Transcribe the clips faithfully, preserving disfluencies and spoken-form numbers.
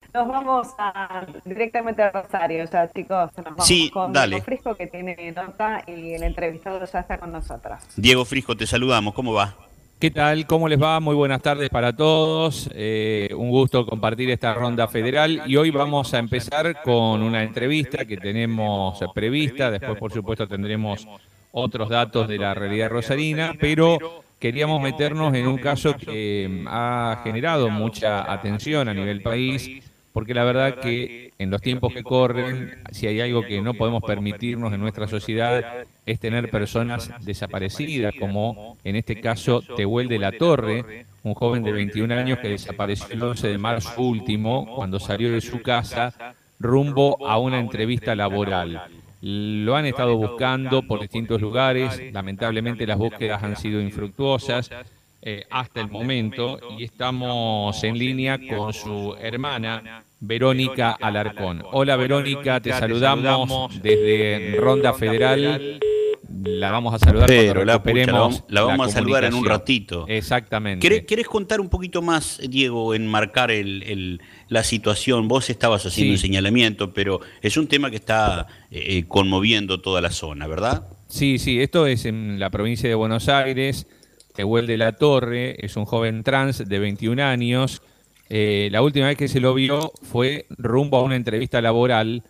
Nos vamos a, directamente a Rosario, ya chicos, nos vamos Sí, con Diego dale. Frisco que tiene nota y el entrevistado ya está con nosotros. Diego Frisco, te saludamos. ¿Cómo va? ¿Qué tal? ¿Cómo les va? Muy buenas tardes para todos. Eh, un gusto compartir esta ronda federal y hoy vamos a empezar con una entrevista que tenemos prevista. Después, por supuesto, tendremos otros datos de la realidad rosarina, pero queríamos meternos en un caso que mm, ha generado mucha atención a nivel país, porque la verdad que en los tiempos que corren, si hay algo que no podemos permitirnos en nuestra sociedad es tener personas desaparecidas, como en este caso Tehuel de la Torre, un joven de veintiún años que desapareció el once de marzo último, cuando salió de su casa rumbo a una entrevista laboral. Lo han estado buscando por distintos lugares, lamentablemente las búsquedas han sido infructuosas eh, hasta el momento y estamos en línea con su hermana Verónica Alarcón. Hola Verónica, te saludamos desde Ronda Federal. La vamos a saludar cuando Pero la pucha, la vamos, recuperemos la vamos la a saludar en un comunicación. ratito. ¿Querés, Exactamente. querés contar un poquito más, Diego, enmarcar el, el- la situación? Vos estabas haciendo un Sí, señalamiento, pero es un tema que está eh, eh, conmoviendo toda la zona, ¿verdad? sí, sí, esto es en la provincia de Buenos Aires. Tehuel de la Torre es un joven trans de veintiún años. Eh, la última vez que se lo vio fue rumbo a una entrevista laboral,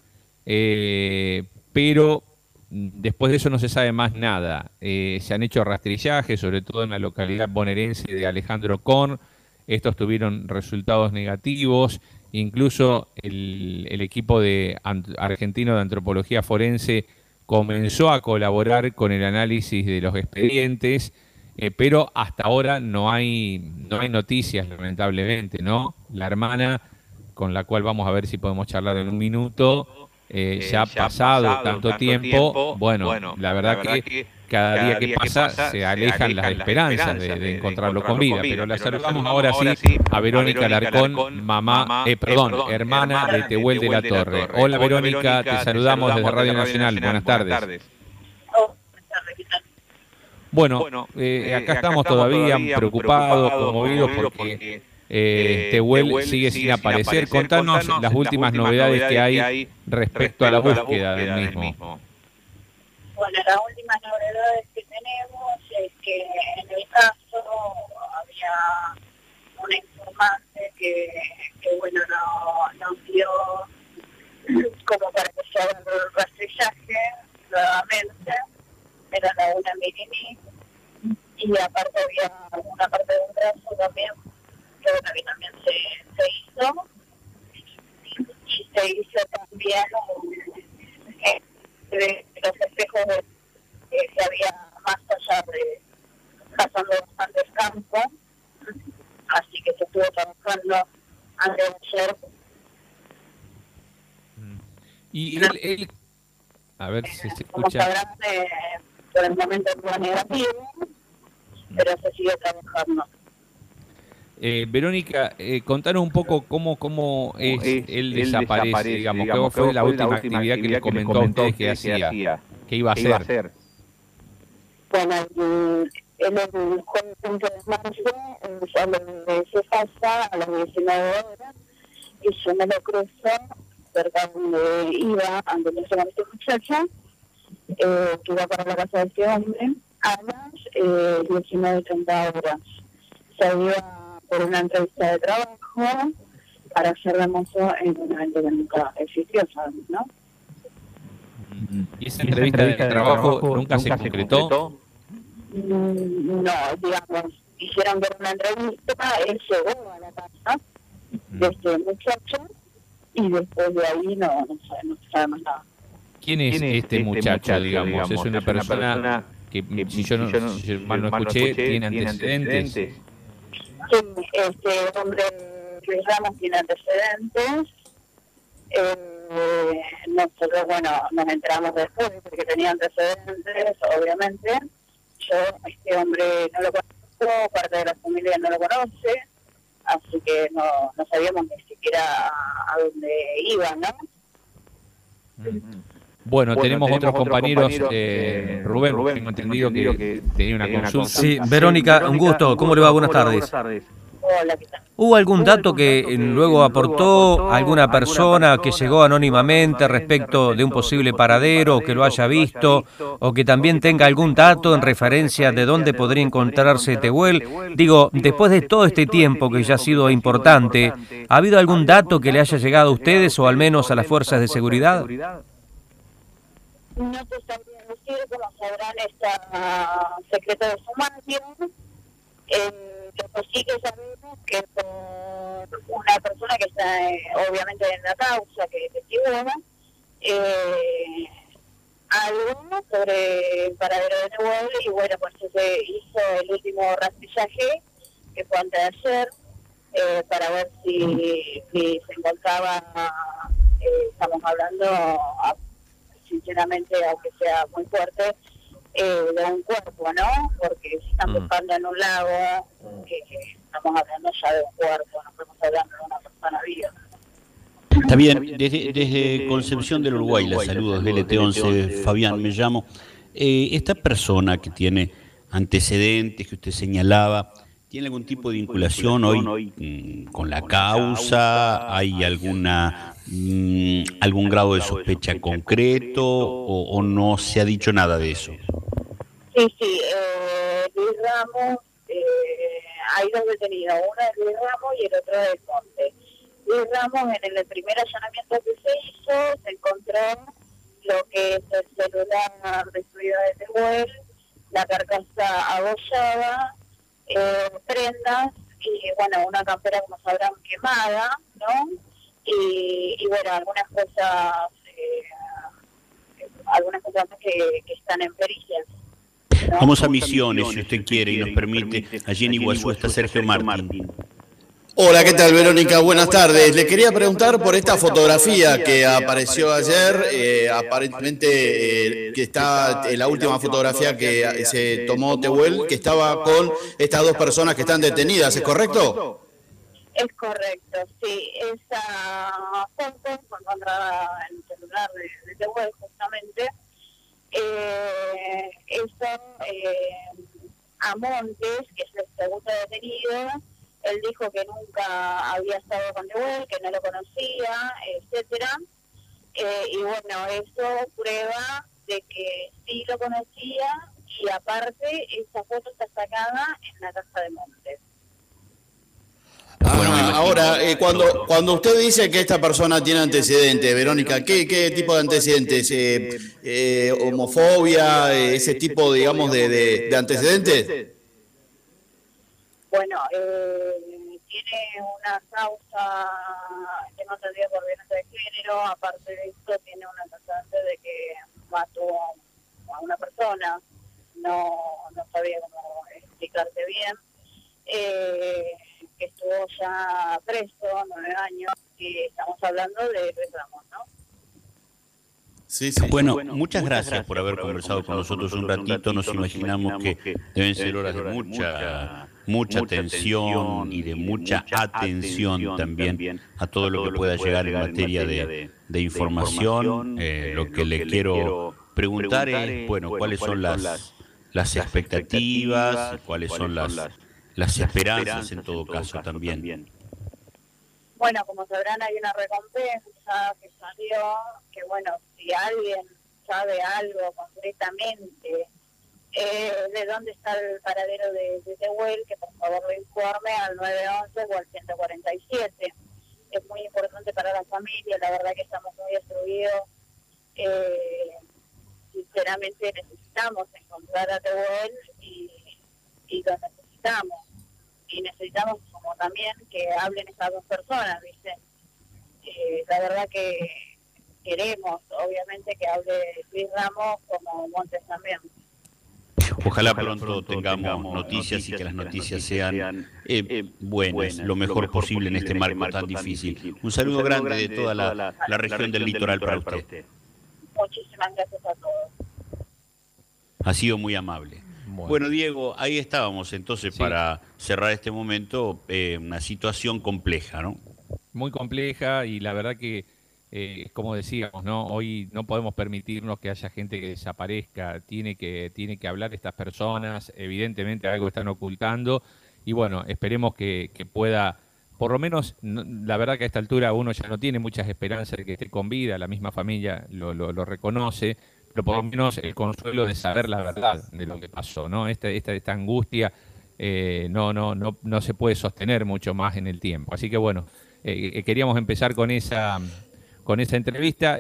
eh, pero mm, después de eso no se sabe más nada. Eh, se han hecho rastrillajes, sobre todo en la localidad bonaerense de Alejandro Korn. Estos tuvieron resultados negativos. Incluso el, el equipo de ant- argentino de antropología forense comenzó a colaborar con el análisis de los expedientes, eh, pero hasta ahora no hay, no hay noticias, lamentablemente, ¿no? La hermana, con la cual vamos a ver si podemos charlar en un minuto, eh, ya ha pasado tanto tiempo, bueno, la verdad que cada día que pasa se alejan las esperanzas de, de encontrarlo con vida, pero la saludamos ahora sí a Verónica Alarcón, mamá, eh, perdón, hermana de Tehuel de la Torre. Hola Verónica, te saludamos desde Radio Nacional, buenas tardes. Oh, buenas tardes, ¿qué tal? Bueno, eh, acá estamos todavía preocupados, conmovidos porque eh, Tehuel sigue sin aparecer. Contanos las últimas novedades que hay respecto a la búsqueda del mismo. Bueno, las últimas novedades que tenemos es que en el caso había una informante que, que bueno, no, nos dio como para que se haga el rastrillaje nuevamente, era la una mini y aparte había una parte de un brazo también, que bueno, que también se, se hizo, y se hizo también un, eh, de los espejos de, eh, que había más allá de pasando bastante campo, así que se estuvo trabajando antes de ayer. Y él, él- a ver si se Como escucha. sabrán, eh, por el momento no es negativo, pero se sigue trabajando. Eh, Verónica, eh, contanos un poco cómo, cómo es Es, él él desaparece, desaparece, digamos, digamos, ¿qué fue la última actividad que les comentó a ustedes que hacía, que iba a ¿Qué iba a hacer? hacer? Bueno, el, el, el jueves cinco de marzo eh, sale de su casa a las diecinueve horas y yo me lo cruzo cerca donde iba, antes de llegar a este muchacho, eh, que iba para la casa de este hombre, a las eh, diecinueve treinta horas. Se iba por una entrevista de trabajo para ser de mozo en un evento que nunca existió, ¿sabes? ¿No? ¿Y esa entrevista de trabajo nunca se concretó? Mm, No, digamos, hicieron ver una entrevista, él llegó a la casa de este muchacho y después de ahí no, no, sabe, no sabe más nada. ¿Quién es este muchacho, digamos? ¿Es una persona que, si yo, no, si yo mal no escuché, tiene antecedentes? Sí, este hombre Luis Ramos tiene antecedentes. Eh, nosotros, bueno, nos enteramos después porque tenía antecedentes, obviamente. Yo, este hombre no lo conozco, parte de la familia no lo conoce, así que no, no sabíamos ni siquiera a dónde iba, ¿no? Bueno, Bueno, tenemos, tenemos otros otros compañeros, compañeros, eh, eh, Rubén, Rubén, tengo entendido que, que tenía una tenía una consulta. consulta. Sí, Verónica, un gusto. ¿Cómo le va? Buenas tardes. Hola, Hola, ¿qué tal? ¿Hubo algún dato que eh, luego aportó alguna persona que llegó anónimamente respecto de un posible paradero, o que lo haya visto, o que también tenga algún dato en referencia de dónde podría encontrarse Tehuel? Digo, después de todo este tiempo que ya ha sido importante, ¿ha habido algún dato que le haya llegado a ustedes o al menos a las fuerzas de seguridad? No te sabría decir, como sabrán, está secreto de sumario. Eh, lo que sí que sabemos que por una persona que está eh, obviamente en la causa, que es testigo, eh, algo sobre el paradero de Tehuel, y bueno, pues se hizo el último rastrillaje, que fue antes de ayer, eh, para ver si, si se encontraba, eh, estamos hablando, a, sinceramente, aunque sea muy fuerte, eh, de un cuerpo, ¿no? Porque si están buscando en un lago, que, que estamos hablando ya de un cuerpo, no estamos hablando de una persona viva. Está bien, desde, desde Concepción del Uruguay, la saludos, L T once, Fabián me llamo. Eh, esta persona que tiene antecedentes que usted señalaba, ¿tiene algún tipo de vinculación hoy mmm, con la causa? ¿Hay alguna mmm, algún grado de sospecha concreto o, o no se ha dicho nada de eso? Sí, sí, eh, Luis Ramos, eh, hay dos detenidos, uno es Luis Ramos y el otro es Monte. Luis Ramos, en el primer allanamiento que se hizo, se encontró lo que es el celular destruido de Tehuel, la carcasa abollada, eh, prendas y, bueno, una campera, como sabrán, quemada, ¿no? Y, y bueno, algunas cosas, eh, algunas cosas más que, que están en pericias. ¿No? Vamos a Misiones, si usted quiere y nos permite. Allí en Iguazú está Sergio Martín. Hola, ¿qué tal, Verónica? Buenas tardes. Le quería preguntar por esta fotografía que apareció ayer, eh, aparentemente eh, que está en la última fotografía que se tomó Tehuel, que estaba con estas dos personas que están detenidas, ¿es correcto? Es correcto, sí. Esa foto fue encontrada en el celular de, de Tehuel, justamente. Eh, eso, eh, a Montes, que es el segundo detenido, él dijo que nunca había estado con Tehuel, que no lo conocía, etcétera. Eh, y bueno, eso prueba de que sí lo conocía, y aparte esa foto está sacada en la casa de Montes. Ah, ahora, eh, cuando cuando usted dice que esta persona tiene antecedentes, Verónica, ¿qué, qué tipo de antecedentes? Eh, eh, ¿Homofobia? Eh, ¿Ese tipo, digamos, de, de, de antecedentes? Bueno, eh, tiene una causa que no tendría por violencia de género. Aparte de esto, tiene un antecedente de que mató a una persona. No, no sabía cómo explicarte bien. Eh, que estuvo ya preso nueve años, y estamos hablando de Luis Ramos, ¿no? Sí, sí. Bueno, muchas gracias por haber conversado con nosotros un ratito. Nos imaginamos que deben ser horas de mucha mucha tensión y de mucha atención también a todo lo que pueda llegar en materia de, de información. Eh, lo que le quiero preguntar es, bueno, cuáles son las, las expectativas, cuáles son las, las esperanzas en todo caso también. Bueno, como sabrán, hay una recompensa que salió, que bueno, si alguien sabe algo concretamente eh, de dónde está el paradero de, de Tehuel, que por favor lo informe al nueve once o al ciento cuarenta y siete. Es muy importante para la familia, la verdad que estamos muy destruidos. Eh, sinceramente necesitamos encontrar a Tehuel y, y lo necesitamos. Y necesitamos como también que hablen esas dos personas, ¿viste? Eh, la verdad que queremos, obviamente, que hable Luis Ramos como Montes también. Ojalá pronto tengamos noticias y que las noticias sean eh, buenas, lo mejor posible en este marco tan difícil. Un saludo grande de toda la, la región del litoral para usted. Muchísimas gracias a todos. Ha sido muy amable. Bueno, bueno Diego, ahí estábamos entonces sí. Para cerrar este momento, eh, una situación compleja, ¿no? Muy compleja, y la verdad que, eh, como decíamos, ¿no? Hoy no podemos permitirnos que haya gente que desaparezca. Tiene que, tiene que hablar estas personas, evidentemente algo están ocultando, y bueno, esperemos que, que pueda, por lo menos, no, la verdad que a esta altura uno ya no tiene muchas esperanzas de que esté con vida, la misma familia lo, lo, lo reconoce, pero por lo menos el consuelo de saber la verdad de lo que pasó, ¿no? Esta, esta, esta angustia eh, no, no, no, no se puede sostener mucho más en el tiempo. Así que bueno, eh, queríamos empezar con esa, con esa entrevista.